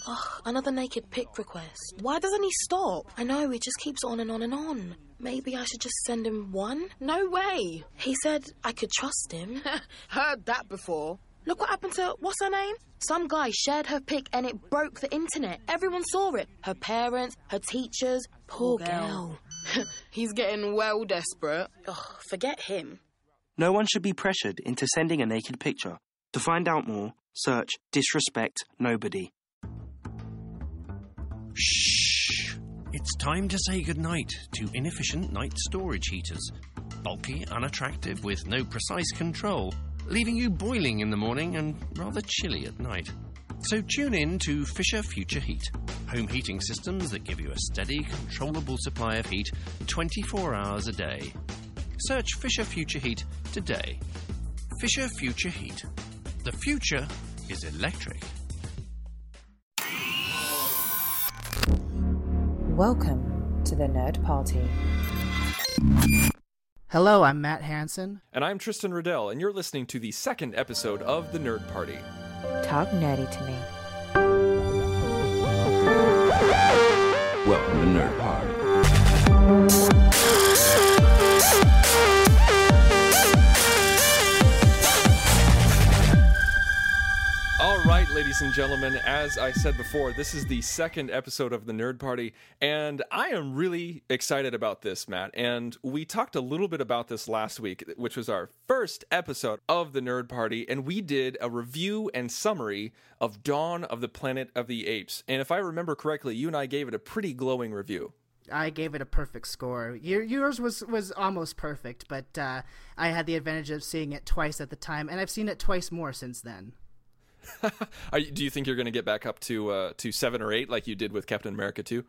Ugh, another naked pic request. Why doesn't he stop? I know, he just keeps on and on and on. Maybe I should just send him one? No way. He said I could trust him. Heard that before. Look what happened to, what's her name? Some guy shared her pic and it broke the internet. Everyone saw it. Her parents, her teachers. Poor girl. He's getting well desperate. Ugh, forget him. No one should be pressured into sending a naked picture. To find out more, search Disrespect Nobody. Shh! It's time to say goodnight to inefficient night storage heaters. Bulky, unattractive, with no precise control, leaving you boiling in the morning and rather chilly at night. So tune in to Fisher Future Heat, home heating systems that give you a steady, controllable supply of heat 24 hours a day. Search Fisher Future Heat today. Fisher Future Heat. The future is electric. Welcome to the Nerd Party. Hello, I'm Matt Hansen. And I'm Tristan Riddell, and you're listening to the second episode of The Nerd Party. Talk nerdy to me. Welcome to Nerd Party. All right, ladies and gentlemen, as I said before, this is the second episode of The Nerd Party, and I am really excited about this, Matt. And we talked a little bit about this last week, which was our first episode of The Nerd Party, and we did a review and summary of Dawn of the Planet of the Apes. And if I remember correctly, you and I gave it a pretty glowing review. I gave it a perfect score. Yours was almost perfect, but I had the advantage of seeing it twice at the time, and I've seen it twice more since then. Do you think you're going to get back up to 7 or 8 like you did with Captain America 2?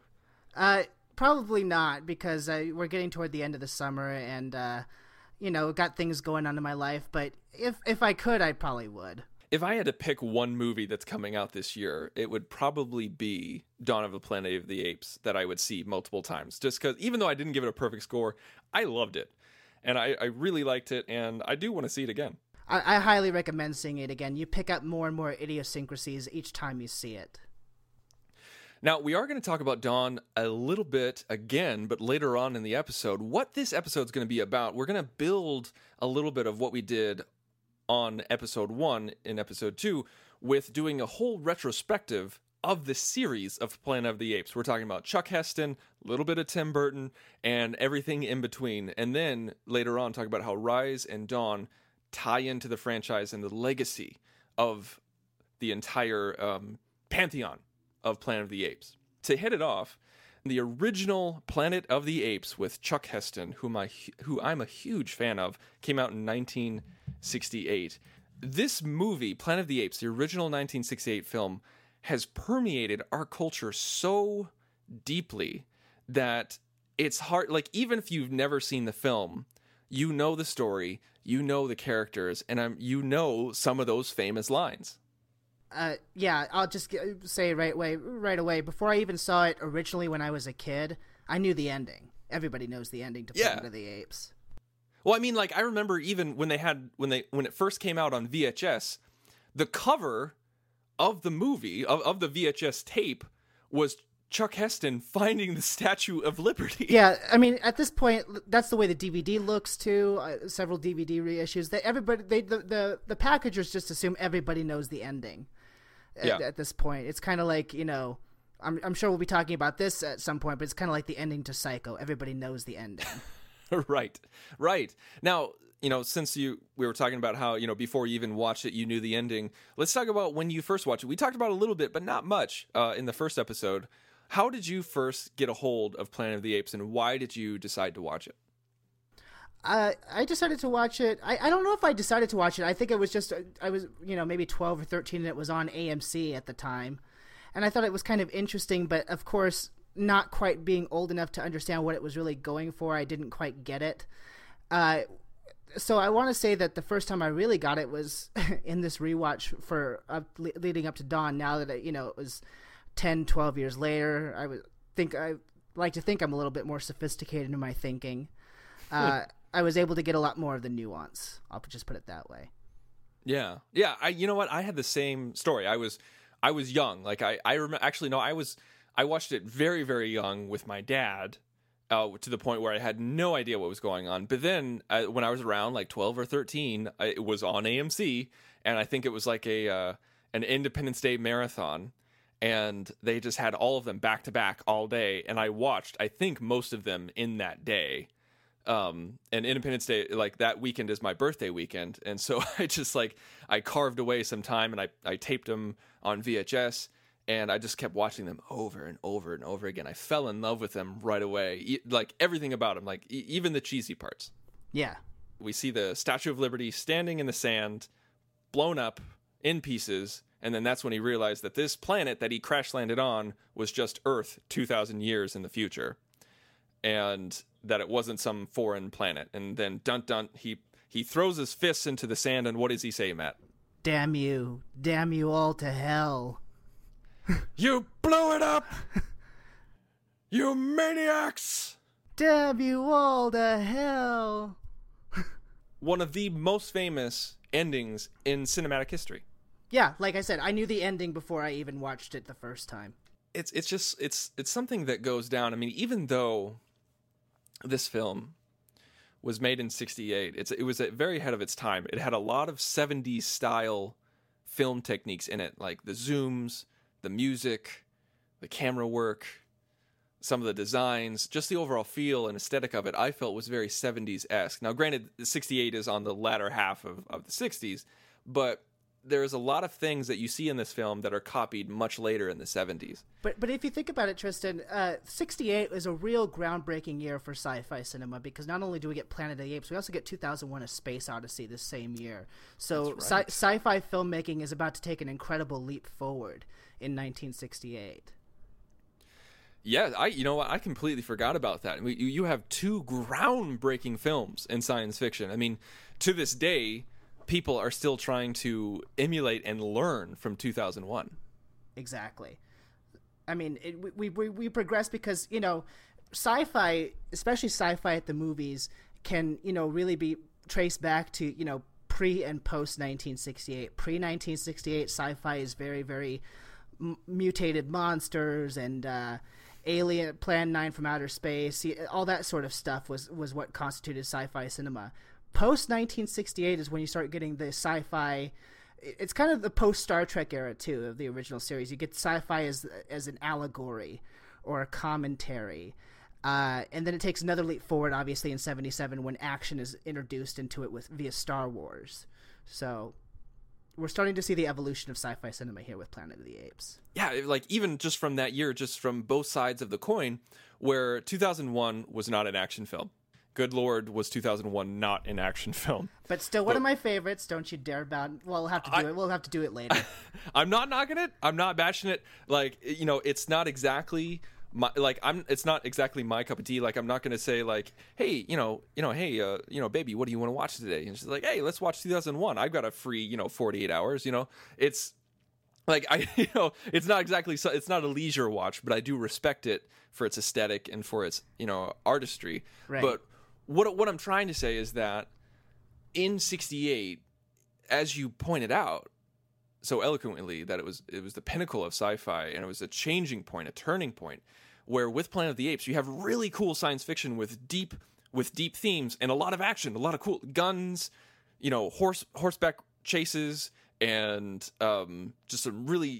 Probably not, because we're getting toward the end of the summer and, got things going on in my life. But if I could, I probably would. If I had to pick one movie that's coming out this year, it would probably be Dawn of the Planet of the Apes that I would see multiple times. Just because, even though I didn't give it a perfect score, I loved it. And I really liked it, and I do want to see it again. I highly recommend seeing it again. You pick up more and more idiosyncrasies each time you see it. Now, we are going to talk about Dawn a little bit again, but later on in the episode. What this episode is going to be about, we're going to build a little bit of what we did on episode 1 in episode 2 with doing a whole retrospective of the series of Planet of the Apes. We're talking about Chuck Heston, a little bit of Tim Burton, and everything in between. And then later on, talk about how Rise and Dawn tie into the franchise and the legacy of the entire pantheon of Planet of the Apes. To hit it off, the original Planet of the Apes with Chuck Heston, who I'm a huge fan of, came out in 1968. This movie, Planet of the Apes, the original 1968 film, has permeated our culture so deeply that it's hard, like, even if you've never seen the film, you know the story, you know the characters, and you know some of those famous lines. Yeah, I'll just say right away, before I even saw it originally when I was a kid, I knew the ending. Everybody knows the ending to Planet of the Apes. Well, I mean, like, I remember even when it first came out on VHS, the cover of the movie, of the VHS tape, was Chuck Heston finding the Statue of Liberty. Yeah, I mean, at this point, that's the way the DVD looks too. Several DVD reissues. The packagers just assume everybody knows the ending. At this point, it's kind of like, I'm sure we'll be talking about this at some point, but it's kind of like the ending to Psycho. Everybody knows the ending. Right. Now, since we were talking about how, before you even watched it, you knew the ending. Let's talk about when you first watched it. We talked about it a little bit, but not much in the first episode. How did you first get a hold of Planet of the Apes, and why did you decide to watch it? I decided to watch it. I don't know if I decided to watch it. I think it was just, I was, maybe 12 or 13, and it was on AMC at the time. And I thought it was kind of interesting, but of course, not quite being old enough to understand what it was really going for, I didn't quite get it. So I want to say that the first time I really got it was in this rewatch for leading up to Dawn. Now that it was 10, 12 years later, I like to think I'm a little bit more sophisticated in my thinking. I was able to get a lot more of the nuance. I'll just put it that way. Yeah. You know what? I had the same story. I was I was young. Like I remember, actually, no, I watched it very, very young with my dad, to the point where I had no idea what was going on. But then when I was around like 12 or 13, it was on AMC, and I think it was like an Independence Day marathon, and they just had all of them back to back all day, and I watched, I think, most of them in that day. And Independence Day, like that weekend, is my birthday weekend, and so I carved away some time, and I taped them on VHS. And I just kept watching them over and over and over again. I fell in love with them right away. Like everything about them, like even the cheesy parts. Yeah. We see the Statue of Liberty standing in the sand, blown up in pieces. And then that's when he realized that this planet that he crash landed on was just Earth 2,000 years in the future. And that it wasn't some foreign planet. And then dun, he throws his fists into the sand. And what does he say, Matt? Damn you all to hell. You blew it up! You maniacs! Damn you all to hell! One of the most famous endings in cinematic history. Yeah, like I said, I knew the ending before I even watched it the first time. It's something that goes down. I mean, even though this film was made in '68, it was very ahead of its time. It had a lot of '70s style film techniques in it, like the zooms, the music, the camera work, some of the designs, just the overall feel and aesthetic of it, I felt was very 70s-esque. Now, granted, 68 is on the latter half of the 60s, but there's a lot of things that you see in this film that are copied much later in the 70s. But if you think about it, Tristan, 68 is a real groundbreaking year for sci-fi cinema, because not only do we get Planet of the Apes, we also get 2001: A Space Odyssey the same year. So right. Sci-fi filmmaking is about to take an incredible leap forward in 1968. Yeah, I completely forgot about that. You have two groundbreaking films in science fiction. I mean, to this day, people are still trying to emulate and learn from 2001. Exactly. I mean, we progress because, sci-fi, especially sci-fi at the movies, can, really be traced back to, pre and post 1968. Pre 1968 sci-fi is very, very mutated monsters and Alien, Plan 9 from outer space, all that sort of stuff was what constituted sci-fi cinema. Post 1968 is when you start getting the sci-fi. It's kind of the post Star Trek era too of the original series. You get sci-fi as an allegory or a commentary, and then it takes another leap forward, obviously in '77 when action is introduced into it via Star Wars. So we're starting to see the evolution of sci-fi cinema here with Planet of the Apes. Yeah, like even just from that year, just from both sides of the coin, where 2001 was not an action film. Good Lord, was 2001 not an action film? But still one of my favorites. Don't you dare bow. Well, we'll have to do it. We'll have to do it later. I'm not knocking it. I'm not bashing it. Like, it's not exactly it's not exactly my cup of tea. Like, I'm not going to say like, hey, hey, baby, what do you want to watch today? And she's like, hey, let's watch 2001. I've got a free, 48 hours. It's like it's not exactly. It's not a leisure watch, but I do respect it for its aesthetic and for its artistry. Right. But what I'm trying to say is that in '68, as you pointed out so eloquently, that it was the pinnacle of sci-fi, and it was a changing point, a turning point, where with Planet of the Apes you have really cool science fiction with deep themes and a lot of action, a lot of cool guns, horseback chases, and just some really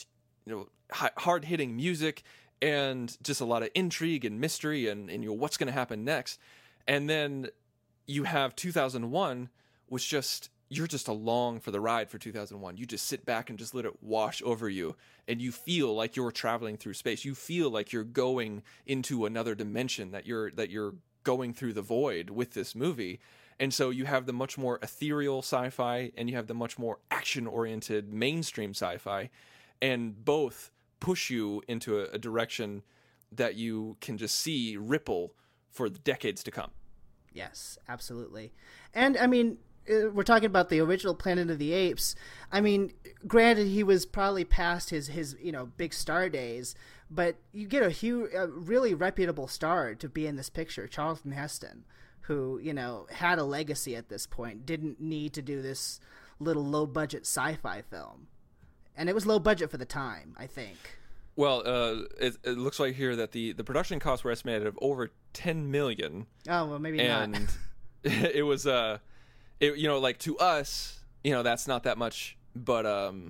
hard hitting music, and just a lot of intrigue and mystery and what's going to happen next. And then you have 2001, which you're just along for the ride for 2001. You just sit back and just let it wash over you, and you feel like you're traveling through space. You feel like you're going into another dimension, that you're going through the void with this movie. And so you have the much more ethereal sci-fi, and you have the much more action-oriented mainstream sci-fi, and both push you into a direction that you can just see ripple for the decades to come. Yes, absolutely. And I mean, we're talking about the original Planet of the Apes. I mean, granted, he was probably past his big star days, but you get a really reputable star to be in this picture, Charlton Heston, who had a legacy at this point, didn't need to do this little low budget sci-fi film. And it was low budget for the time, I think. Well, it looks like here that the production costs were estimated of over $10 million. Oh, well, maybe and not. it was, like to us, that's not that much, but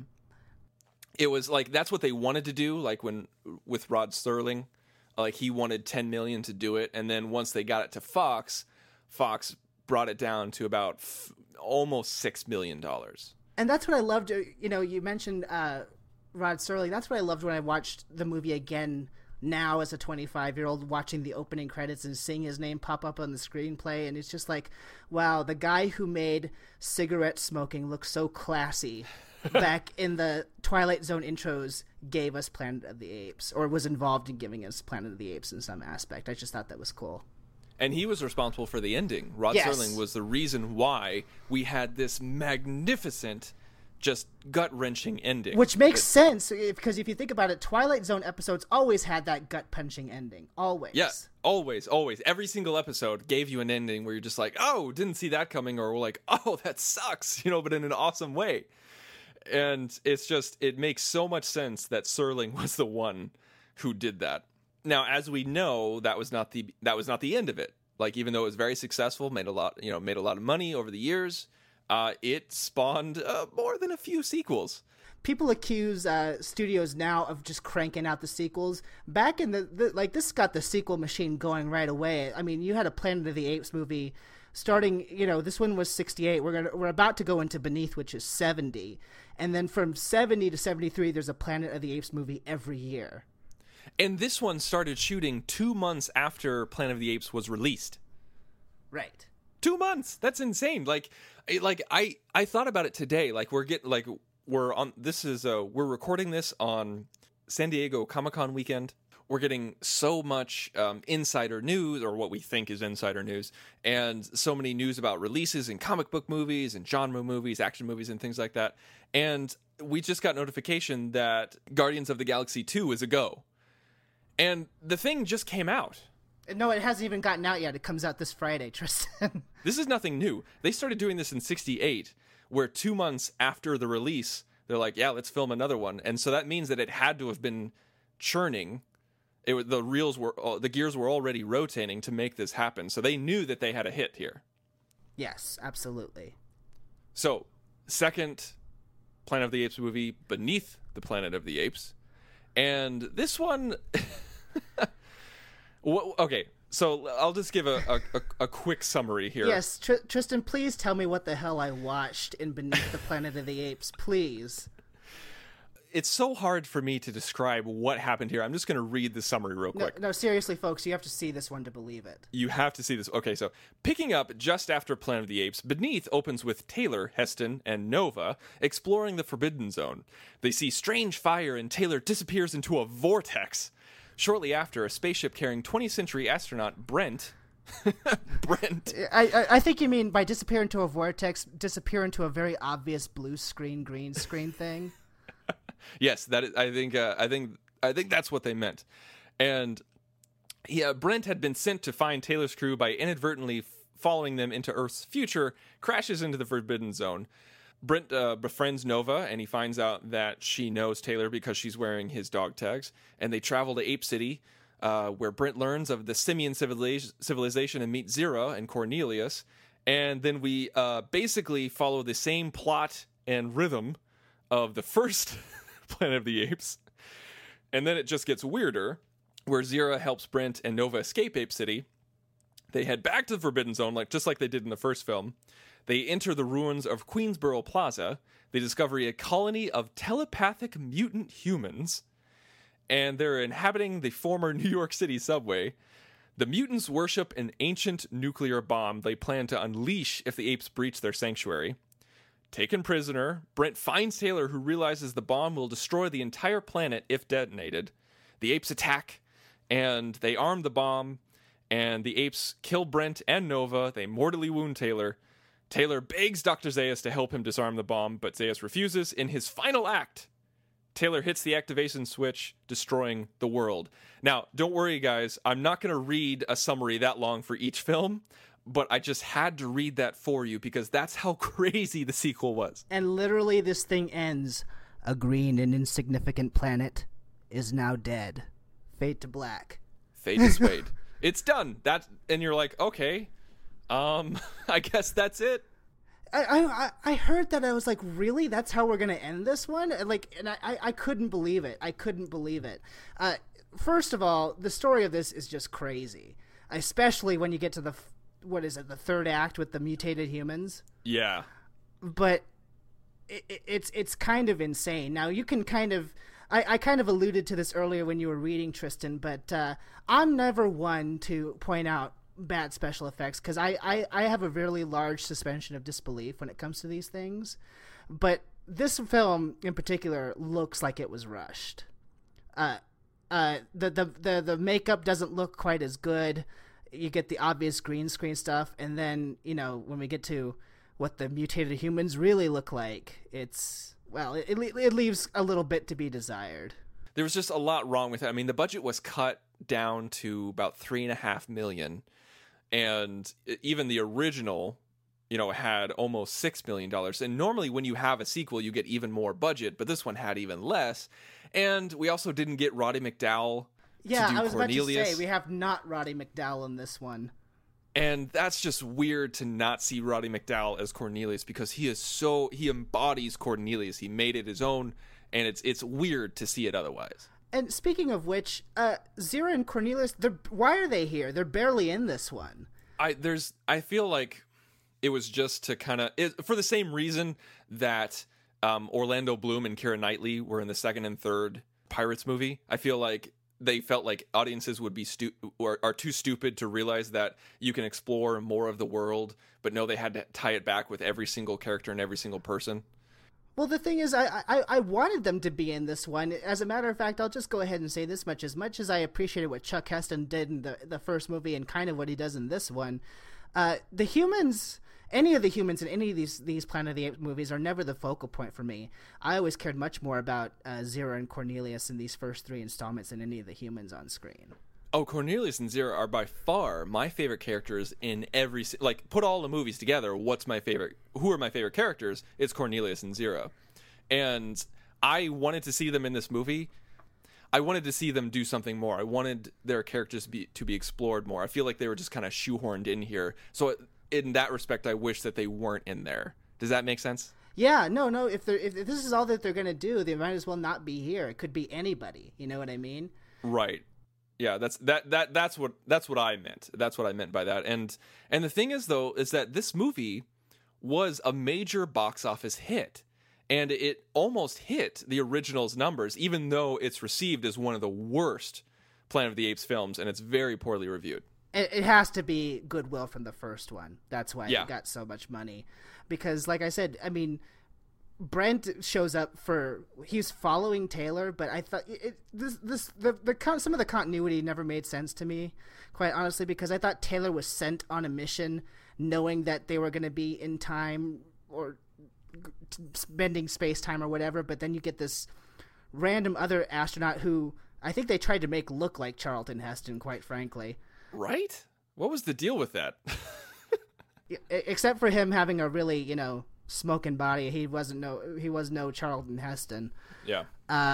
it was like that's what they wanted to do. Like with Rod Serling, like he wanted $10 million to do it, and then once they got it to Fox brought it down to about almost $6 million. And that's what I loved. You mentioned Rod Serling. That's what I loved when I watched the movie again now as a 25-year-old, watching the opening credits and seeing his name pop up on the screenplay. And it's just like, wow, the guy who made cigarette smoking look so classy back in the Twilight Zone intros gave us Planet of the Apes, or was involved in giving us Planet of the Apes in some aspect. I just thought that was cool. And he was responsible for the ending. Rod Serling was the reason why we had this magnificent, just gut-wrenching ending. Which makes sense, because if you think about it, Twilight Zone episodes always had that gut-punching ending. Always. Yeah, always. Every single episode gave you an ending where you're just like, oh, didn't see that coming, or like, oh, that sucks, but in an awesome way. And it's just, it makes so much sense that Serling was the one who did that. Now, as we know, that was not the end of it. Like, even though it was very successful, made a lot of money over the years, it spawned more than a few sequels. People accuse studios now of just cranking out the sequels. Back in this got the sequel machine going right away. I mean, you had a Planet of the Apes movie starting, this one was 68. We're about to go into Beneath, which is 70. And then from 70 to 73, there's a Planet of the Apes movie every year. And this one started shooting 2 months after Planet of the Apes was released. Right. 2 months. That's insane. I thought about it today. Like we're recording this on San Diego Comic-Con weekend. We're getting so much insider news, or what we think is insider news, and so many news about releases in comic book movies and genre movies, action movies, and things like that. And we just got notification that Guardians of the Galaxy 2 is a go. And the thing just came out. No, it hasn't even gotten out yet. It comes out this Friday, Tristan. This is nothing new. They started doing this in 68, where 2 months after the release, they're like, yeah, let's film another one. And so that means that it had to have been churning. The gears were already rotating to make this happen. So they knew that they had a hit here. Yes, absolutely. So, second Planet of the Apes movie, Beneath the Planet of the Apes. And this one... Okay, so I'll just give a quick summary here. Yes, Tristan, please tell me what the hell I watched in Beneath the Planet of the Apes, please. It's so hard for me to describe what happened here. I'm just going to read the summary real quick. No, seriously, folks, you have to see this one to believe it. You have to see this. Okay, so picking up just after Planet of the Apes, Beneath opens with Taylor, Heston, and Nova exploring the Forbidden Zone. They see strange fire and Taylor disappears into a vortex. Shortly after, a spaceship carrying 20th century astronaut Brent... Brent. I think you mean by disappear into a vortex, disappear into a very obvious blue screen, green screen thing. Yes, that is, I think that's what they meant. And Brent had been sent to find Taylor's crew by inadvertently following them into Earth's future, crashes into the Forbidden Zone. Brent befriends Nova, and he finds out that she knows Taylor because she's wearing his dog tags. And they travel to Ape City, where Brent learns of the Simian civilization and meets Zira and Cornelius. And then we basically follow the same plot and rhythm of the first Planet of the Apes. And then it just gets weirder, where Zira helps Brent and Nova escape Ape City. They head back to the Forbidden Zone, just like they did in the first film. They enter the ruins of Queensboro Plaza. They discover a colony of telepathic mutant humans, and they're inhabiting the former New York City subway. The mutants worship an ancient nuclear bomb they plan to unleash if the apes breach their sanctuary. Taken prisoner, Brent finds Taylor, who realizes the bomb will destroy the entire planet if detonated. The apes attack, and they arm the bomb, and the apes kill Brent and Nova. They mortally wound Taylor. Taylor begs Dr. Zaius to help him disarm the bomb, but Zaius refuses. In his final act, Taylor hits the activation switch, destroying the world. Now, don't worry, guys. I'm not going to read a summary that long for each film, but I just had to read that for you because that's how crazy the sequel was. And literally this thing ends A green and insignificant planet is now dead. Fade to black. Fade to spade. It's done. And you're like, okay, I guess that's it. I heard that. I was like, really? That's how we're gonna end this one? And I couldn't believe it. I couldn't believe it. First of all, the story of this is just crazy, especially when you get to the third act with the mutated humans. Yeah. But it's kind of insane. Now you can kind of. I kind of alluded to this earlier when you were reading, Tristan, but I'm never one to point out bad special effects because I have a really large suspension of disbelief when it comes to these things. But this film in particular looks like it was rushed. The makeup doesn't look quite as good. You get the obvious green screen stuff, and then, you know, when we get to what the mutated humans really look like, it leaves a little bit to be desired. There was just a lot wrong with it. I mean, the budget was cut down to about $3.5 million, and even the original, you know, had almost $6 million. And normally when you have a sequel, you get even more budget, but this one had even less. And we also didn't get Roddy McDowall to do I was Cornelius. about to say, we have not Roddy McDowall in this one. And that's just weird to not see Roddy McDowall as Cornelius because he embodies Cornelius. He made it his own, and it's weird to see it otherwise. And speaking of which, Zira and Cornelius, why are they here? They're barely in this one. I feel like it was just to kind of, for the same reason that Orlando Bloom and Keira Knightley were in the second and third Pirates movie. I feel like they felt like audiences would be are too stupid to realize that you can explore more of the world, but no, they had to tie it back with every single character and every single person. Well, the thing is, I wanted them to be in this one. As a matter of fact, I'll just go ahead and say this much. As much as I appreciated what Chuck Heston did in the first movie and kind of what he does in this one, the humans... Any of the humans in any of these Planet of the Apes movies are never the focal point for me. I always cared much more about Zira and Cornelius in these first three installments than any of the humans on screen. Oh, Cornelius and Zira are by far my favorite characters in every... Like, put all the movies together, what's my favorite... Who are my favorite characters? It's Cornelius and Zira. And I wanted to see them in this movie. I wanted to see them do something more. I wanted their characters to be explored more. I feel like they were just kind of shoehorned in here. So... in that respect, I wish that they weren't in there. Does that make sense? Yeah, no. If this is all that they're gonna do, they might as well not be here. It could be anybody. You know what I mean? Right. Yeah. That's what I meant. That's what I meant by that. And the thing is, though, is that this movie was a major box office hit, and it almost hit the original's numbers, even though it's received as one of the worst Planet of the Apes films, and it's very poorly reviewed. It has to be goodwill from the first one. That's why it got so much money. Because, like I said, I mean, Brent shows up he's following Taylor, but I thought some of the continuity never made sense to me, quite honestly, because I thought Taylor was sent on a mission knowing that they were going to be in time or spending space-time or whatever, but then you get this random other astronaut who I think they tried to make look like Charlton Heston, quite frankly. Right? What was the deal with that? Except for him having a really, you know, smoking body, he was no Charlton Heston. Yeah.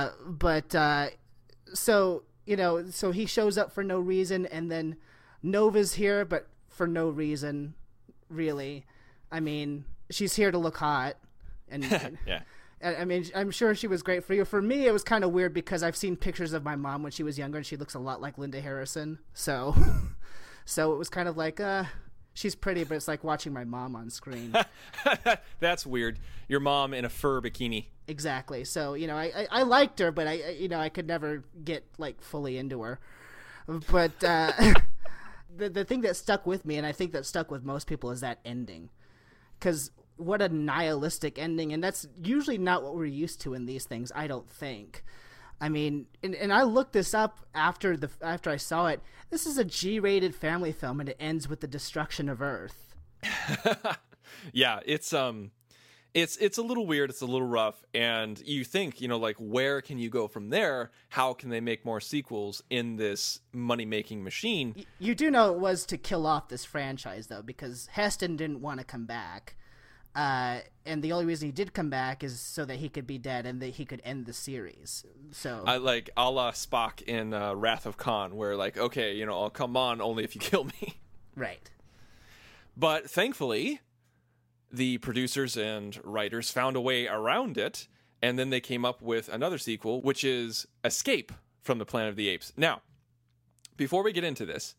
So he shows up for no reason, and then Nova's here, but for no reason, really. I mean, she's here to look hot, and yeah. I mean, I'm sure she was great for you. For me, it was kind of weird because I've seen pictures of my mom when she was younger, and she looks a lot like Linda Harrison. So it was kind of like, she's pretty, but it's like watching my mom on screen. That's weird. Your mom in a fur bikini. Exactly. So, you know, I liked her, but I could never get like fully into her. But the thing that stuck with me, and I think that stuck with most people, is that ending. Because what a nihilistic ending, and that's usually not what we're used to in these things, I don't think. I mean, and I looked this up after I saw it. This is a G-rated family film, and it ends with the destruction of Earth. Yeah, it's a little weird. It's a little rough, and you think, you know, like, where can you go from there? How can they make more sequels in this money-making machine? You do know it was to kill off this franchise, though, because Heston didn't want to come back. And the only reason he did come back is so that he could be dead and that he could end the series. So I like a la Spock in Wrath of Khan, where like, okay, I'll come on only if you kill me. Right. But thankfully, the producers and writers found a way around it, and then they came up with another sequel, which is Escape from the Planet of the Apes. Now, before we get into this,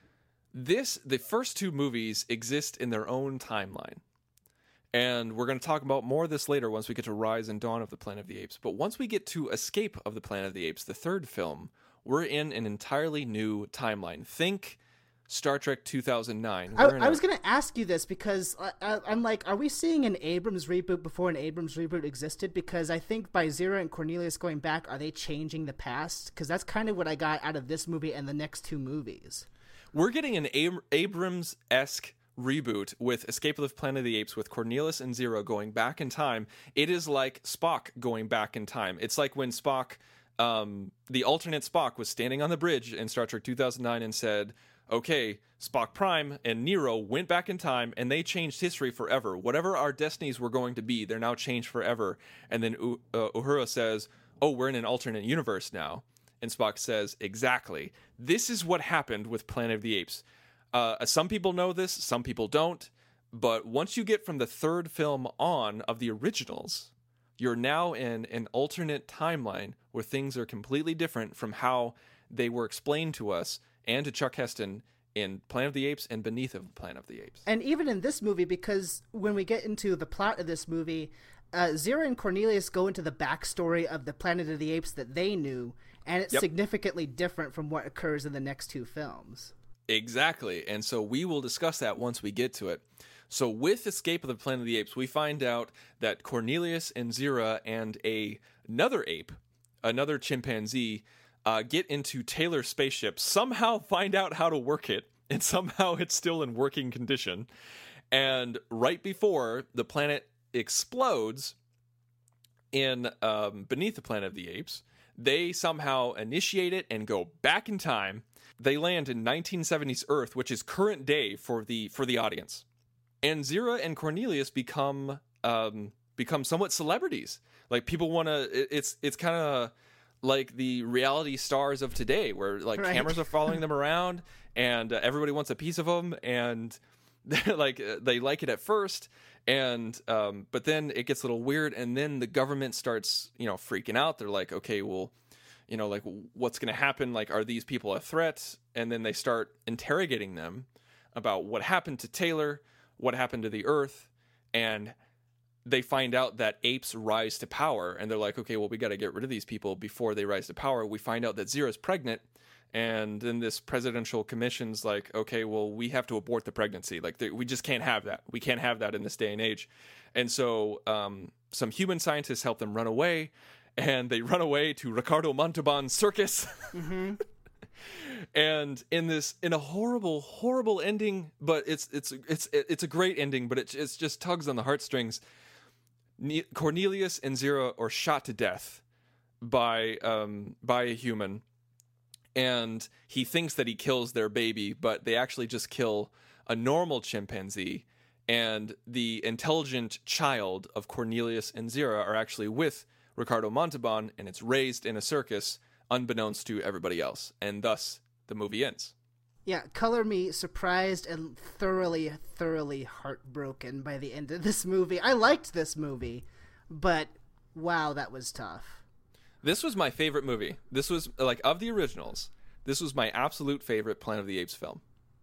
the first two movies exist in their own timeline. And we're going to talk about more of this later once we get to Rise and Dawn of the Planet of the Apes. But once we get to Escape of the Planet of the Apes, the third film, we're in an entirely new timeline. Think Star Trek 2009. I was going to ask you this because I'm like, are we seeing an Abrams reboot before an Abrams reboot existed? Because I think by Zira and Cornelius going back, are they changing the past? Because that's kind of what I got out of this movie and the next two movies. We're getting an Abrams-esque reboot with Escape of the Planet of the Apes with Cornelius and Zira going back in time. It is like Spock going back in time. It's like when Spock, the alternate Spock, was standing on the bridge in Star Trek 2009 and said, okay, Spock Prime and Nero went back in time and they changed history forever. Whatever our destinies were going to be, they're now changed forever. And then Uhura says, oh, we're in an alternate universe now. And Spock says, exactly. This is what happened with Planet of the Apes. Some people know this, some people don't. But once you get from the third film on of the originals, you're now in an alternate timeline where things are completely different from how they were explained to us and to Chuck Heston in Planet of the Apes and Beneath of Planet of the Apes. And even in this movie, because when we get into the plot of this movie, Zira and Cornelius go into the backstory of the Planet of the Apes that they knew, and it's significantly different from what occurs in the next two films. Exactly, and so we will discuss that once we get to it. So with Escape of the Planet of the Apes, we find out that Cornelius and Zira and another ape, another chimpanzee, get into Taylor's spaceship, somehow find out how to work it, and somehow it's still in working condition. And right before the planet explodes in Beneath the Planet of the Apes, they somehow initiate it and go back in time. They land in 1970s Earth, which is current day for the audience. And Zira and Cornelius become somewhat celebrities. Like people want to. It's kind of like the reality stars of today, where like cameras are following them around, and everybody wants a piece of them, and they like it at first, and but then it gets a little weird, and then the government starts freaking out. They're like, okay, well, like what's going to happen? Like, are these people a threat? And then they start interrogating them about what happened to Taylor, what happened to the Earth, and they find out that apes rise to power, and they're like, okay, well, we got to get rid of these people before they rise to power. We find out that Zira's pregnant, and then this presidential commission's like, okay, well, we have to abort the pregnancy. Like, we just can't have that. We can't have that in this day and age. And so some human scientists help them run away, and they run away to Ricardo Montalban's circus. Mm-hmm. And in a horrible ending, but it's a great ending, but it's just tugs on the heartstrings. Cornelius and Zira are shot to death by a human, and he thinks that he kills their baby, but they actually just kill a normal chimpanzee, and the intelligent child of Cornelius and Zira are actually with Ricardo Montalban, and it's raised in a circus unbeknownst to everybody else, and thus the movie ends. Yeah, color me surprised and thoroughly heartbroken by the end of this movie. I liked this movie, but wow, that was tough. This was my favorite movie. This was, like, of the originals, this was my absolute favorite Planet of the Apes film.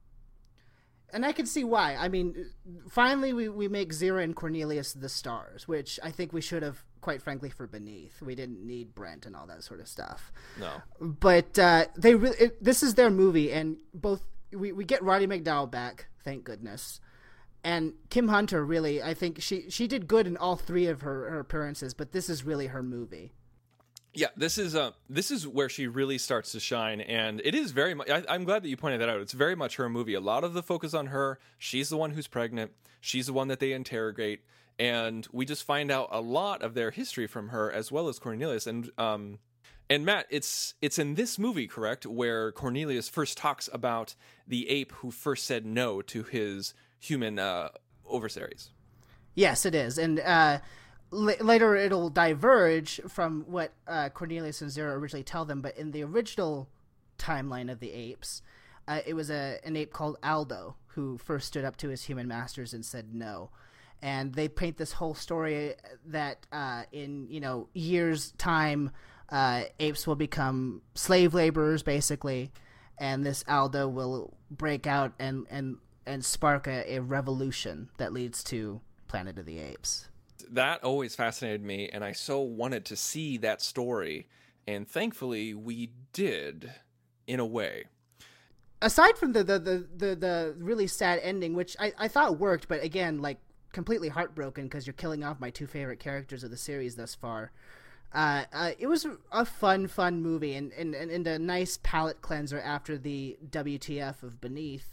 And I can see why. I mean, finally we make Zira and Cornelius the stars, which I think we should have, quite frankly, for Beneath. We didn't need Brent and all that sort of stuff. No. But this is their movie, and both we get Roddy McDowall back, thank goodness. And Kim Hunter, really, I think she did good in all three of her appearances, but this is really her movie. Yeah, this is where she really starts to shine, and it is very much. I'm glad that you pointed that out. It's very much her movie. A lot of the focus on her. She's the one who's pregnant. She's the one that they interrogate, and we just find out a lot of their history from her as well as Cornelius. And Matt, it's in this movie, correct, where Cornelius first talks about the ape who first said no to his human overseers. Yes, it is. And later it'll diverge from what Cornelius and Zero originally tell them, but in the original timeline of the apes, it was an ape called Aldo who first stood up to his human masters and said no. And they paint this whole story that in years' time, apes will become slave laborers, basically, and this Aldo will break out and spark a revolution that leads to Planet of the Apes. That always fascinated me, and I so wanted to see that story, and thankfully we did, in a way. Aside from the really sad ending, which I thought worked, but again, like, completely heartbroken because you're killing off my two favorite characters of the series thus far. It was a fun movie and a nice palate cleanser after the WTF of Beneath.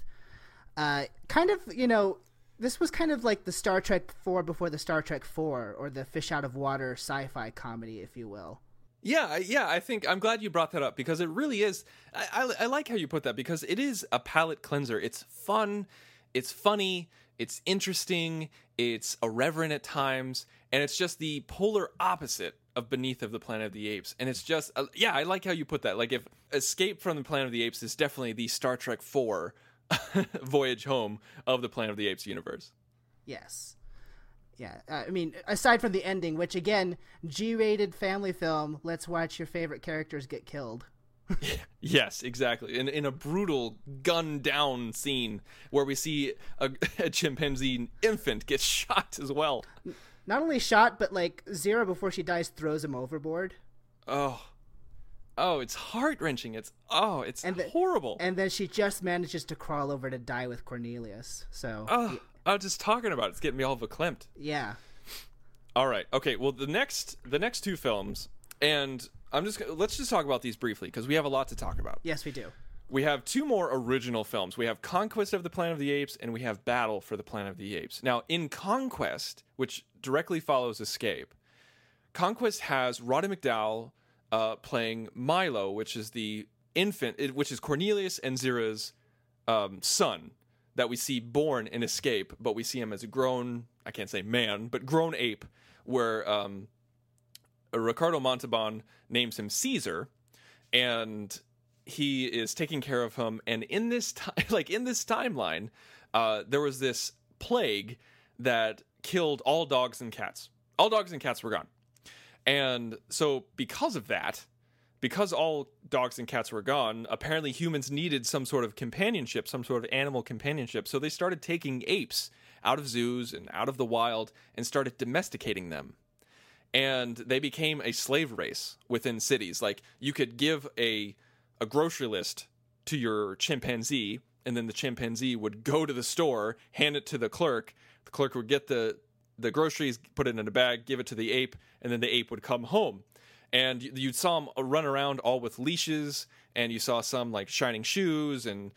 This was kind of like the Star Trek 4 before the Star Trek 4, or the fish out of water sci-fi comedy, if you will. Yeah, I think I'm glad you brought that up because it really is. I like how you put that because it is a palate cleanser. It's fun, it's funny, it's interesting, it's irreverent at times, and it's just the polar opposite of Beneath of the Planet of the Apes. And it's just, I like how you put that. Like, if Escape from the Planet of the Apes is definitely the Star Trek 4 voyage home of the Planet of the Apes universe. Yes. Yeah, I mean, aside from the ending, which, again, G-rated family film, let's watch your favorite characters get killed. Yes, exactly. In a brutal gun-down scene where we see a chimpanzee infant get shot as well. Not only shot, but, like, Zero, before she dies, throws him overboard. Oh, it's heart-wrenching. It's horrible. And then she just manages to crawl over to die with Cornelius, so... I was just talking about it. It's getting me all verklempt. Yeah. All right. Okay. Well, the next two films, and let's just talk about these briefly because we have a lot to talk about. Yes, we do. We have two more original films. We have Conquest of the Planet of the Apes, and we have Battle for the Planet of the Apes. Now, in Conquest, which directly follows Escape, Conquest has Roddy McDowall playing Milo, which is the infant, which is Cornelius and Zira's son that we see born in Escape, but we see him as a grown, I can't say man, but grown ape, where Ricardo Montalban names him Caesar, and he is taking care of him. And in this timeline, there was this plague that killed all dogs and cats. All dogs and cats were gone. And so because of that, because all dogs and cats were gone, apparently humans needed some sort of companionship, some sort of animal companionship. So they started taking apes out of zoos and out of the wild and started domesticating them. And they became a slave race within cities. Like, you could give a grocery list to your chimpanzee, and then the chimpanzee would go to the store, hand it to the clerk. The clerk would get the groceries, put it in a bag, give it to the ape, and then the ape would come home. And you saw them run around all with leashes, and you saw some like shining shoes and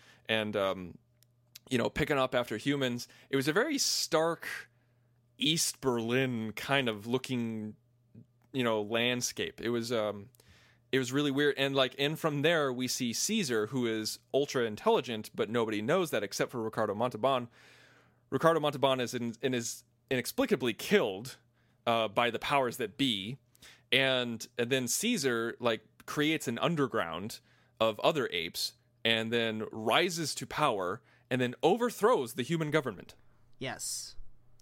picking up after humans. It was a very stark East Berlin kind of looking, landscape. It was really weird. And from there we see Caesar, who is ultra intelligent, but nobody knows that except for Ricardo Montalban. Ricardo Montalban is inexplicably killed by the powers that be. And then Caesar creates an underground of other apes and then rises to power and then overthrows the human government. Yes.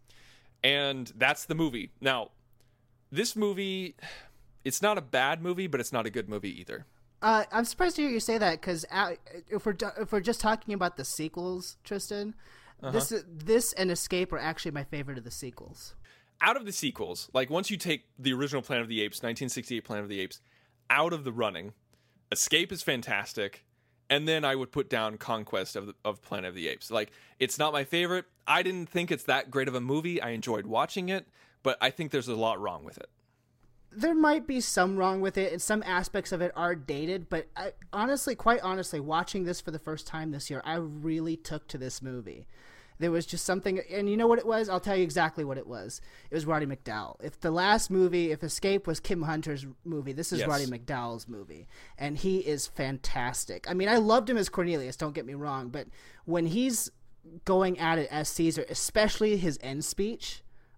And that's the movie. Now, this movie, it's not a bad movie, but it's not a good movie either. I'm surprised to hear you say that because if we're just talking about the sequels, Tristan, this and Escape are actually my favorite of the sequels. Out of the sequels, once you take the original Planet of the Apes, 1968 Planet of the Apes, out of the running, Escape is fantastic, and then I would put down Conquest of Planet of the Apes. It's not my favorite. I didn't think it's that great of a movie. I enjoyed watching it, but I think there's a lot wrong with it. There might be some wrong with it, and some aspects of it are dated, but quite honestly, watching this for the first time this year, I really took to this movie. There was just something, and you know what it was? I'll tell you exactly what it was. It was Roddy McDowall. If the last movie, if Escape was Kim Hunter's movie, this is Roddy McDowall's movie, and he is fantastic. I mean, I loved him as Cornelius, don't get me wrong, but when he's going at it as Caesar, especially his end speech,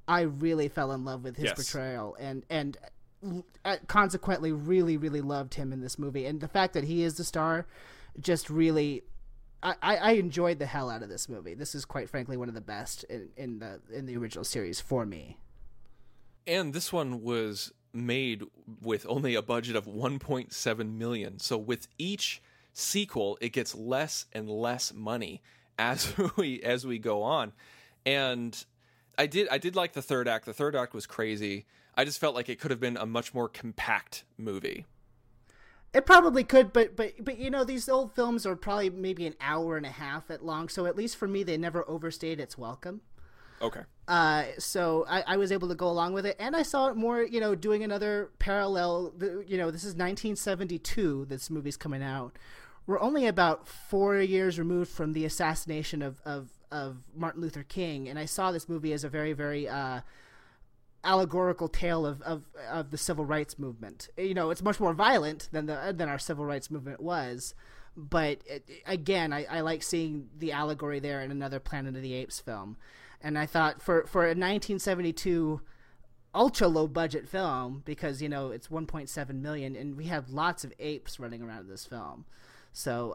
I really fell in love with his portrayal, and consequently really, really loved him in this movie. And the fact that he is the star just really, I enjoyed the hell out of this movie. This is quite frankly one of the best in the original series for me. And this one was made with only a budget of 1.7 million. So with each sequel, it gets less and less money as we go on. And I did like the third act. The third act was crazy. I just felt like it could have been a much more compact movie. It probably could, but you know, these old films are probably maybe an hour and a half at long. So at least for me, they never overstayed its welcome. Okay. So I was able to go along with it, and I saw it more, you know, doing another parallel. You know, this is 1972. This movie's coming out. We're only about 4 years removed from the assassination of Martin Luther King, and I saw this movie as a very, very allegorical tale of the civil rights movement. You know, it's much more violent than our civil rights movement was, but again, I like seeing the allegory there in another Planet of the Apes film. And I thought for a 1972 ultra low budget film, because, you know, it's 1.7 million and we have lots of apes running around in this film. So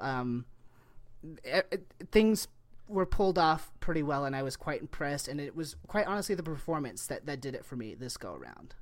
things were pulled off pretty well, and I was quite impressed. And it was quite honestly the performance that did it for me this go around.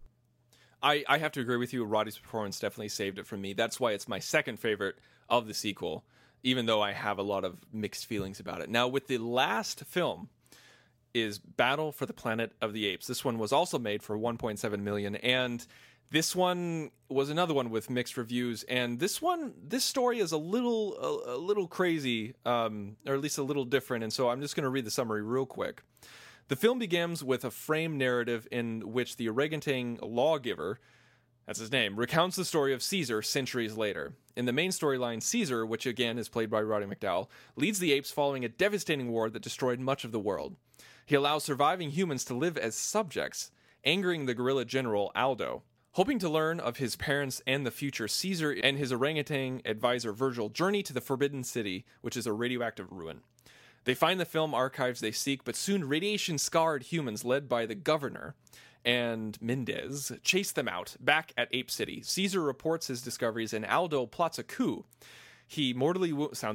I have to agree with you. Roddy's performance definitely saved it for me. That's why it's my second favorite of the sequel, even though I have a lot of mixed feelings about it. Now, with the last film is Battle for the Planet of the Apes. This one was also made for 1.7 million, and this one was another one with mixed reviews. And this story is a little crazy, or at least a little different. And so I'm just going to read the summary real quick. The film begins with a framed narrative in which the orangutan lawgiver, that's his name, recounts the story of Caesar centuries later. In the main storyline, Caesar, which again is played by Roddy McDowall, leads the apes following a devastating war that destroyed much of the world. He allows surviving humans to live as subjects, angering the guerrilla general Aldo. Hoping to learn of his parents and the future, Caesar and his orangutan advisor Virgil journey to the Forbidden City, which is a radioactive ruin. They find the film archives they seek, but soon radiation-scarred humans led by the governor and Mendez chase them out, back at Ape City. Caesar reports his discoveries, and Aldo plots a coup. He mortally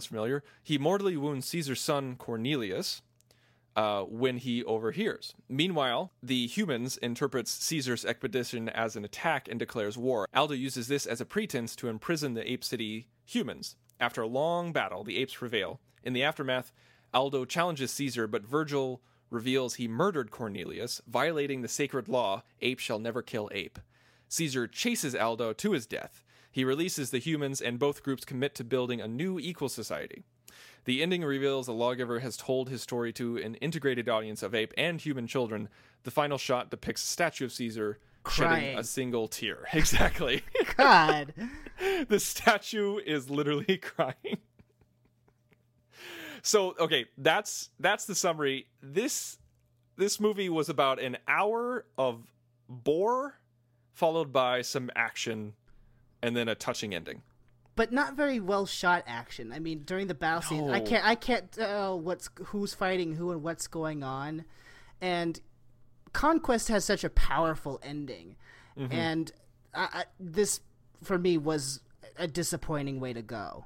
wounds Caesar's son Cornelius when he overhears. Meanwhile, the humans interprets Caesar's expedition as an attack and declares war. Aldo uses this as a pretense to imprison the Ape City humans. After a long battle, the apes prevail. In the aftermath, Aldo challenges Caesar, but Virgil reveals he murdered Cornelius, violating the sacred law, ape shall never kill ape. Caesar chases Aldo to his death. He releases the humans, and both groups commit to building a new equal society. The ending reveals the lawgiver has told his story to an integrated audience of ape and human children. The final shot depicts a statue of Caesar shedding a single tear. Exactly. God. The statue is literally crying. So, okay, that's the summary. This movie was about an hour of bore, followed by some action, and then a touching ending. But not very well shot action. I mean, during the battle scene, I can't tell who's fighting who and what's going on. And Conquest has such a powerful ending, and this for me was a disappointing way to go.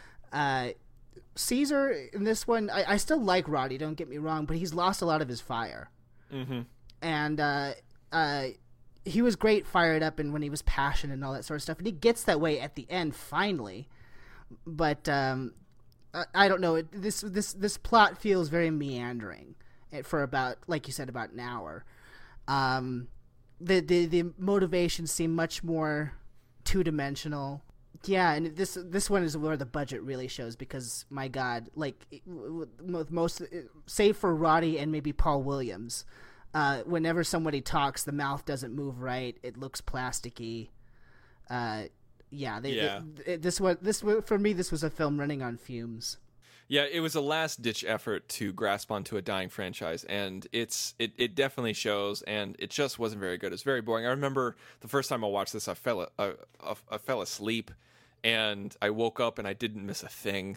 Caesar in this one, I still like Roddy, don't get me wrong, but he's lost a lot of his fire. And he was great fired up and when he was passionate and all that sort of stuff, and he gets that way at the end finally. But I don't know, this plot feels very meandering for about, like you said, about an hour. The motivations seem much more two-dimensional. Yeah, and this one is where the budget really shows, because my God, like most, save for Roddy and maybe Paul Williams, whenever somebody talks, the mouth doesn't move right. It looks plasticky. This for me, this was a film running on fumes. Yeah, it was a last-ditch effort to grasp onto a dying franchise, and it definitely shows, and it just wasn't very good. It's very boring. I remember the first time I watched this, I fell asleep, and I woke up and I didn't miss a thing.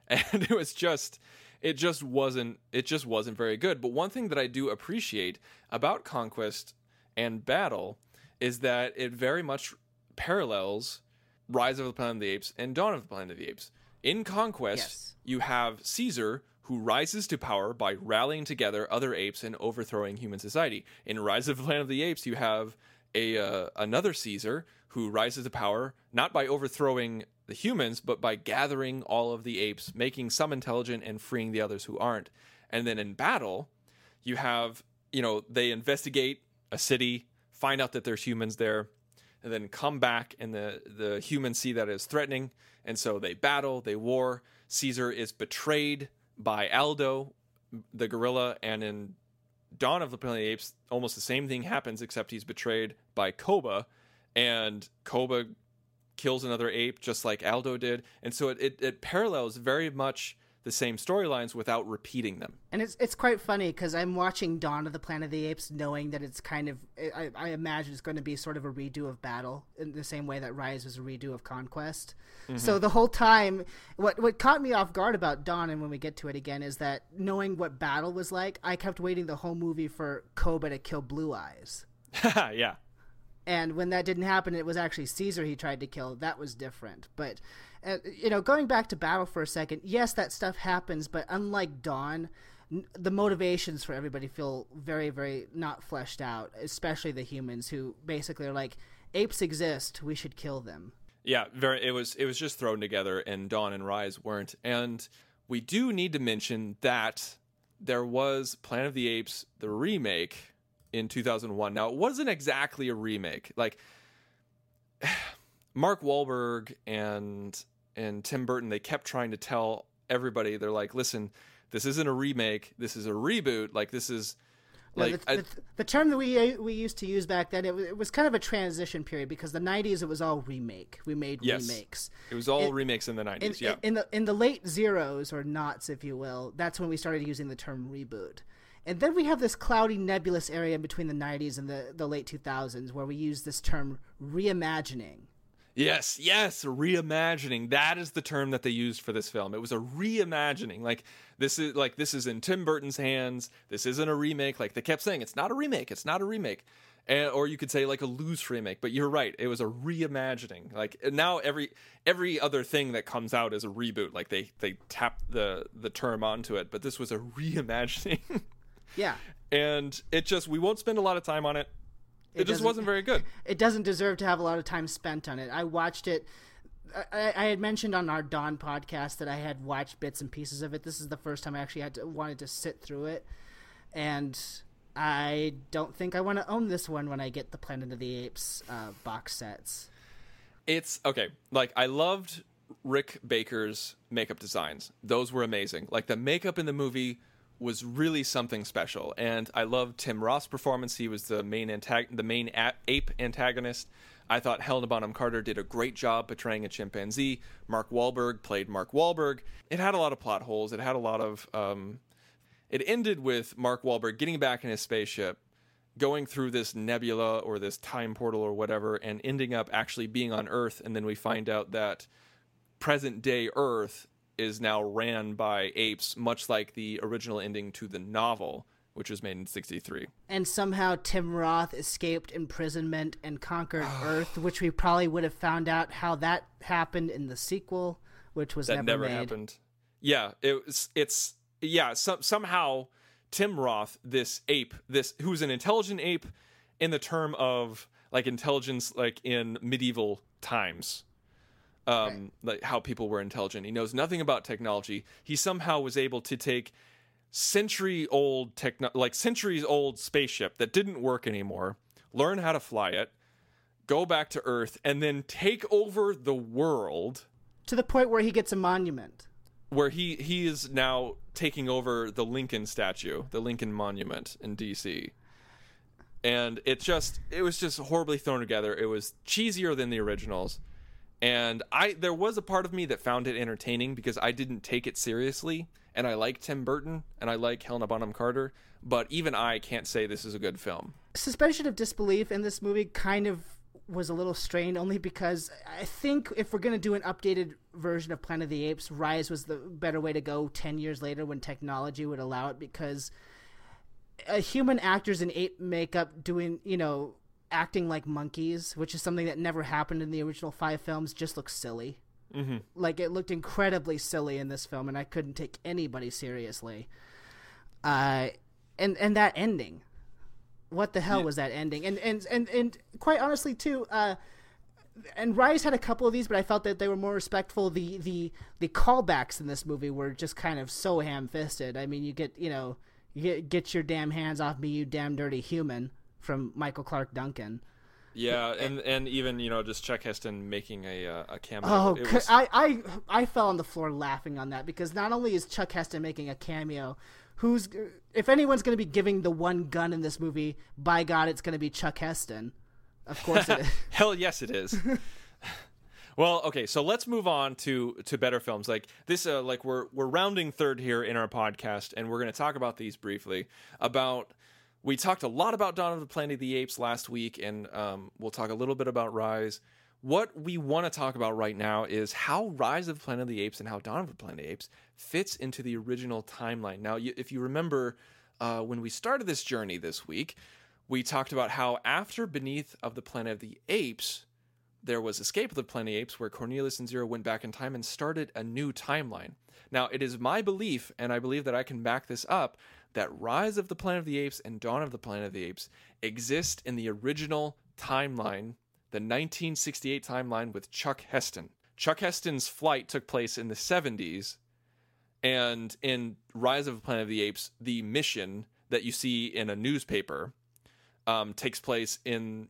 and it just wasn't very good. But one thing that I do appreciate about Conquest and Battle is that it very much parallels Rise of the Planet of the Apes and Dawn of the Planet of the Apes. In Conquest, you have Caesar, who rises to power by rallying together other apes and overthrowing human society. In Rise of the Planet of the Apes, you have another Caesar who rises to power not by overthrowing the humans, but by gathering all of the apes, making some intelligent and freeing the others who aren't. And then in Battle, you have, they investigate a city, find out that there's humans there, and then come back, and the humans see that as threatening, and so they battle, they war. Caesar is betrayed by Aldo, the gorilla, and in Dawn of the Planet of the Apes, almost the same thing happens, except he's betrayed by Koba, and Koba kills another ape just like Aldo did, and so it parallels very much the same storylines without repeating them. And it's quite funny because I'm watching Dawn of the Planet of the Apes knowing that it's kind of, I imagine it's going to be sort of a redo of Battle in the same way that Rise was a redo of Conquest. Mm-hmm. So the whole time, what caught me off guard about Dawn, and when we get to it again, is that knowing what Battle was like, I kept waiting the whole movie for Koba to kill Blue Eyes. Yeah. And when that didn't happen, it was actually Caesar he tried to kill. That was different. But, going back to Battle for a second, yes, that stuff happens, but unlike Dawn, the motivations for everybody feel very, very not fleshed out, especially the humans who basically are like, apes exist, we should kill them. Yeah, it was just thrown together, and Dawn and Rise weren't. And we do need to mention that there was Planet of the Apes, the remake, in 2001. Now, it wasn't exactly a remake. Like, Mark Wahlberg and Tim Burton, they kept trying to tell everybody, they're like, listen, this isn't a remake, this is a reboot. Like, this is like the term that we used to use back then, it was kind of a transition period, because the 90s it was all remake. We made remakes. It was all remakes in the 90s. In the late zeros, or knots, if you will, that's when we started using the term reboot. And then we have this cloudy, nebulous area in between the 90s and the late 2000s where we use this term reimagining. Yes, reimagining. That is the term that they used for this film. It was a reimagining. This is in Tim Burton's hands. This isn't a remake. Like, they kept saying, it's not a remake. It's not a remake. Or you could say like a loose remake, but you're right. It was a reimagining. Like, now every other thing that comes out is a reboot. Like, they tap the term onto it, but this was a reimagining. Yeah. And we won't spend a lot of time on it. It just wasn't very good. It doesn't deserve to have a lot of time spent on it. I watched it. I had mentioned on our Dawn podcast that I had watched bits and pieces of it. This is the first time I actually wanted to sit through it. And I don't think I want to own this one when I get the Planet of the Apes box sets. It's okay. Like, I loved Rick Baker's makeup designs. Those were amazing. Like, the makeup in the movie was really something special, and I loved Tim Roth's performance. He was the main ape antagonist. I thought Helena Bonham Carter did a great job portraying a chimpanzee. Mark Wahlberg played Mark Wahlberg. It had a lot of plot holes. It had a lot of it ended with Mark Wahlberg getting back in his spaceship, going through this nebula or this time portal or whatever, and ending up actually being on Earth. And then we find out that present day Earth is now ran by apes, much like the original ending to the novel, which was made in 1963. And somehow Tim Roth escaped imprisonment and conquered Earth, which we probably would have found out how that happened in the sequel, which was never made. Happened. Yeah, somehow Tim Roth, this ape, who's an intelligent ape in the term of like intelligence, like in medieval times. Like how people were intelligent. He knows nothing about technology. He somehow was able to take centuries-old spaceship that didn't work anymore, learn how to fly it, go back to Earth, and then take over the world. To the point where he gets a monument. Where he is now taking over the Lincoln statue, the Lincoln Monument in D.C. And it was just horribly thrown together. It was cheesier than the originals. And there was a part of me that found it entertaining because I didn't take it seriously, and I like Tim Burton and I like Helena Bonham Carter, but even I can't say this is a good film. Suspension of disbelief in this movie kind of was a little strained, only because I think if we're going to do an updated version of Planet of the Apes, Rise was the better way to go 10 years later when technology would allow it, because human actors in ape makeup doing, acting like monkeys, which is something that never happened in the original 5 films, just looks silly. Mm-hmm. Like, it looked incredibly silly in this film, and I couldn't take anybody seriously. And that ending. What the hell was that ending? And quite honestly, too, and Rise had a couple of these, but I felt that they were more respectful. The callbacks in this movie were just kind of so ham-fisted. I mean, you get your damn hands off me, you damn dirty human, from Michael Clark Duncan. Yeah, and even just Chuck Heston making a cameo. Oh, I fell on the floor laughing on that, because not only is Chuck Heston making a cameo, if anyone's going to be giving the one gun in this movie, by God, it's going to be Chuck Heston. Of course it is. Hell yes, it is. Well, okay, so let's move on to better films. Like this, we're rounding third here in our podcast, and we're going to talk about these briefly. We talked a lot about Dawn of the Planet of the Apes last week, and we'll talk a little bit about Rise. What we want to talk about right now is how Rise of the Planet of the Apes and how Dawn of the Planet of the Apes fits into the original timeline. Now, if you remember, when we started this journey this week, we talked about how after Beneath of the Planet of the Apes, there was Escape of the Planet of the Apes, where Cornelius and Zero went back in time and started a new timeline. Now, it is my belief, and I believe that I can back this up, that Rise of the Planet of the Apes and Dawn of the Planet of the Apes exist in the original timeline, the 1968 timeline with Chuck Heston. Chuck Heston's flight took place in the 70s, and in Rise of the Planet of the Apes, the mission that you see in a newspaper takes place in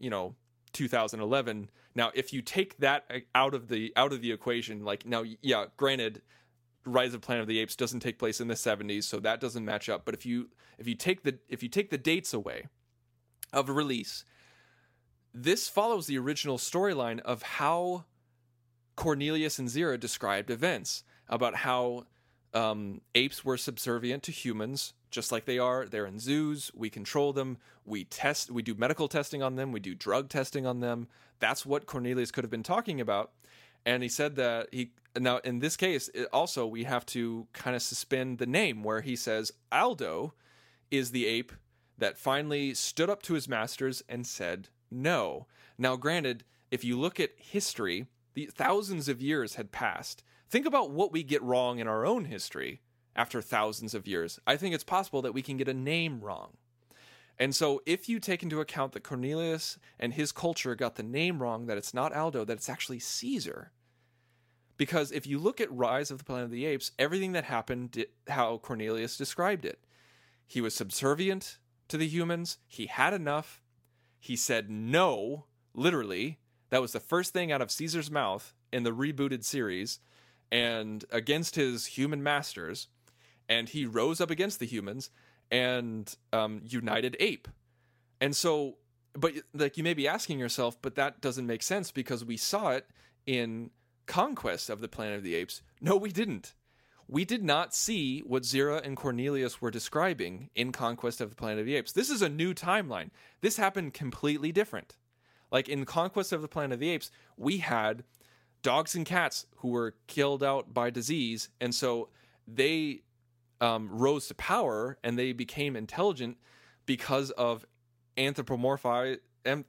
2011. Now, if you take that out of the equation, granted, Rise of Planet of the Apes doesn't take place in the 70s, so that doesn't match up. But if you take the dates away of release, this follows the original storyline of how Cornelius and Zira described events, about how apes were subservient to humans, just like they are. They're in zoos. We control them. We do medical testing on them. We do drug testing on them. That's what Cornelius could have been talking about. And he said that now in this case, also we have to kind of suspend the name, where he says Aldo is the ape that finally stood up to his masters and said no. Now, granted, if you look at history, the thousands of years had passed. Think about what we get wrong in our own history after thousands of years. I think it's possible that we can get a name wrong. And so if you take into account that Cornelius and his culture got the name wrong, that it's not Aldo, that it's actually Caesar. Because if you look at Rise of the Planet of the Apes, everything that happened, how Cornelius described it. He was subservient to the humans. He had enough. He said no, literally. That was the first thing out of Caesar's mouth in the rebooted series, and against his human masters. And he rose up against the humans and united ape. And so, but you may be asking yourself, but that doesn't make sense, because we saw it in Conquest of the Planet of the Apes. No, we didn't. We did not see what Zira and Cornelius were describing in Conquest of the Planet of the Apes. This is a new timeline. This happened completely different. Like in Conquest of the Planet of the Apes, we had dogs and cats who were killed out by disease, and so they rose to power and they became intelligent because of anthropomorphized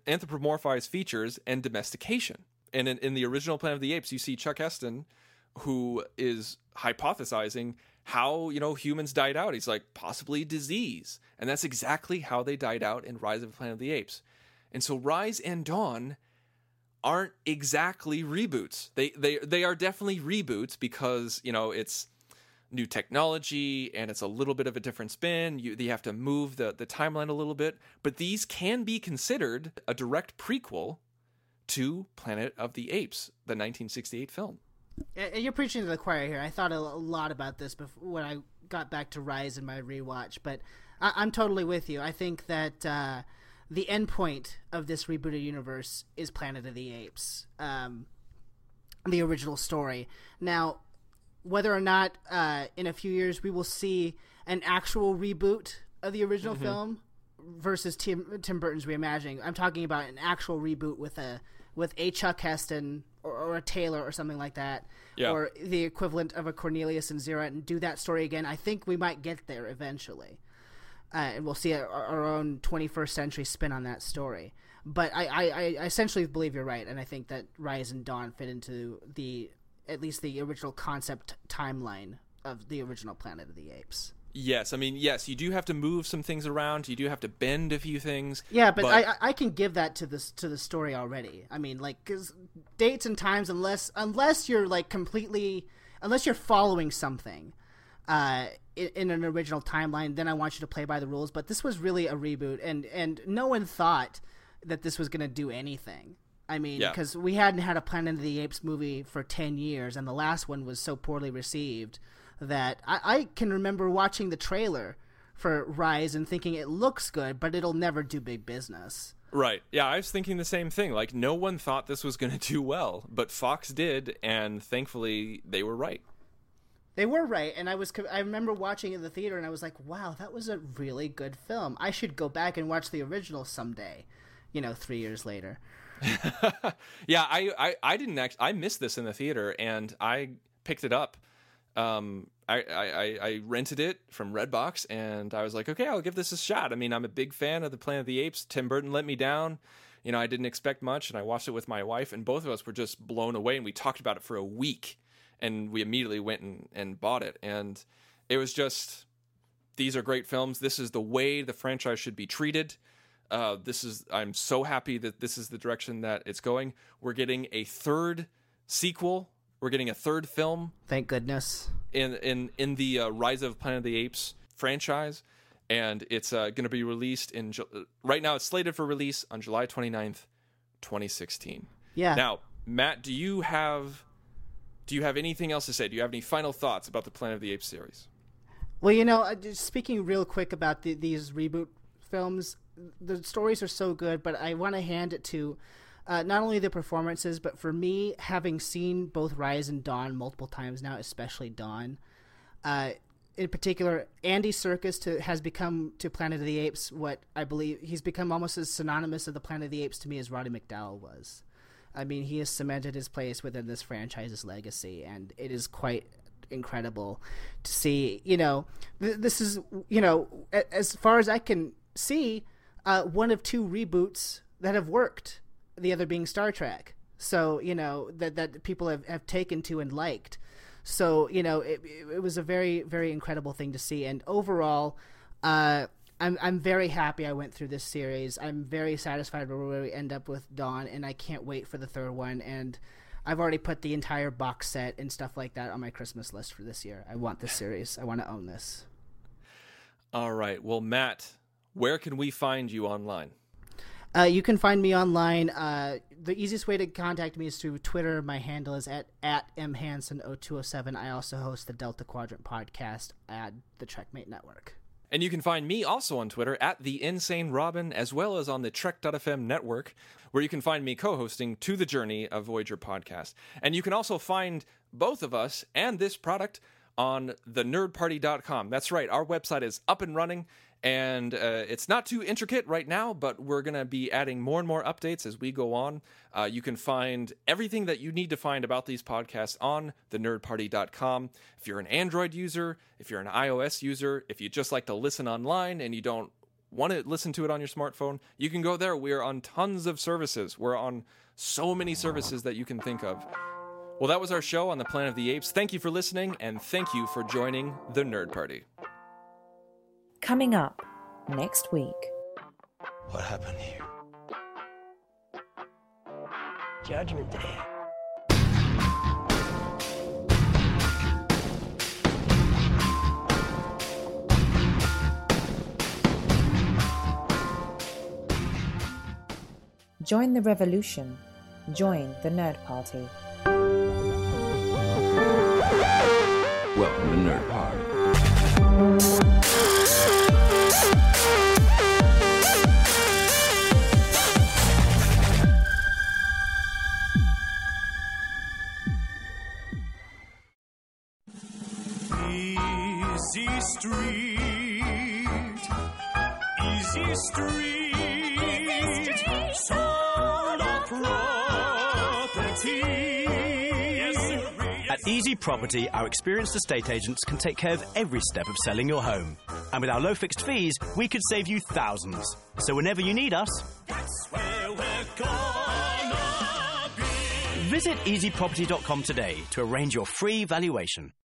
features and domestication. And in the original Planet of the Apes, you see Chuck Heston, who is hypothesizing how humans died out. He's like, possibly disease, and that's exactly how they died out in Rise of the Planet of the Apes. And so Rise and Dawn aren't exactly reboots. They are definitely reboots because it's new technology and it's a little bit of a different spin. They have to move the timeline a little bit, but these can be considered a direct prequel to Planet of the Apes, the 1968 film. You're preaching to the choir here. I thought a lot about this when I got back to Rise in my rewatch, but I'm totally with you. I think that the end point of this rebooted universe is Planet of the Apes, the original story. Now, whether or not in a few years we will see an actual reboot of the original film versus Tim Burton's reimagining, I'm talking about an actual reboot with a with a Chuck Heston or a Taylor or something like that, Yeah. or the equivalent of a Cornelius and Zira, and do that story again, I think we might get there eventually. And we'll see our own 21st century spin on that story. But I essentially believe you're right, and I think that Rise and Dawn fit into at least the original concept timeline of the original Planet of the Apes. Yes, I mean, yes, you do have to move some things around. You do have to bend a few things. Yeah, but I can give that to the story already. I mean, like, 'cause dates and times, unless you're like unless you're following something in an original timeline, then I want you to play by the rules. But this was really a reboot, and no one thought that this was going to do anything. I mean, because we hadn't had a Planet of the Apes movie for 10 years, and the last one was so poorly received that I can remember watching the trailer for Rise and thinking it looks good, but it'll never do big business. Right. Yeah, I was thinking the same thing. Like, no one thought this was going to do well, but Fox did, and thankfully they were right. They were right, and I remember watching it in the theater, and I was like, wow, that was a really good film. I should go back and watch the original someday, 3 years later. Yeah, I didn't actually. I missed this in the theater, and I picked it up. I rented it from Redbox, and I was like, okay, I'll give this a shot. I mean, I'm a big fan of the Planet of the Apes. Tim Burton let me down. I didn't expect much, and I watched it with my wife, and both of us were just blown away, and we talked about it for a week, and we immediately went and bought it. And it was just, these are great films. This is the way the franchise should be treated. I'm so happy that this is the direction that it's going. We're getting a third sequel. We're getting a third film. Thank goodness. In the Rise of Planet of the Apes franchise. And it's going to be released right now it's slated for release on July 29th, 2016. Yeah. Now, Matt, do you have anything else to say? Do you have any final thoughts about the Planet of the Apes series? Well, just speaking real quick about these reboot films, the stories are so good, but I want to hand it to not only the performances, but for me, having seen both Rise and Dawn multiple times now, especially Dawn, in particular, Andy Serkis has become to Planet of the Apes what I believe he's become almost as synonymous of the Planet of the Apes to me as Roddy McDowall was. I mean, he has cemented his place within this franchise's legacy, and it is quite incredible to see. This is, as far as I can see, one of two reboots that have worked, the other being Star Trek. So, that people have taken to and liked. So, it was a very, very incredible thing to see. And overall, I'm very happy I went through this series. I'm very satisfied with where we end up with Dawn, and I can't wait for the third one. And I've already put the entire box set and stuff like that on my Christmas list for this year. I want this series. I want to own this. All right. Well, Matt, where can we find you online? You can find me online. The easiest way to contact me is through Twitter. My handle is at mhanson0207. I also host the Delta Quadrant podcast at the Trekmate Network. And you can find me also on Twitter at The Insane Robin, as well as on the Trek.fm network, where you can find me co-hosting To the Journey, a Voyager podcast. And you can also find both of us and this product on thenerdparty.com. That's right, our website is up and running, and it's not too intricate right now, but we're going to be adding more and more updates as we go on. You can find everything that you need to find about these podcasts on thenerdparty.com. If you're an Android user, if you're an iOS user, if you just like to listen online and you don't want to listen to it on your smartphone, you can go there. We're on tons of services. We're on so many services that you can think of. Well, that was our show on the Planet of the Apes. Thank you for listening, and thank you for joining the Nerd Party. Coming up next week. What happened here? Judgment Day. Join the revolution. Join the Nerd Party. Welcome to Nerd Party. Easy Street, sold off road. At Easy Property, our experienced estate agents can take care of every step of selling your home. And with our low fixed fees, we could save you thousands. So whenever you need us, That's where we're gonna be. visit easyproperty.com today to arrange your free valuation.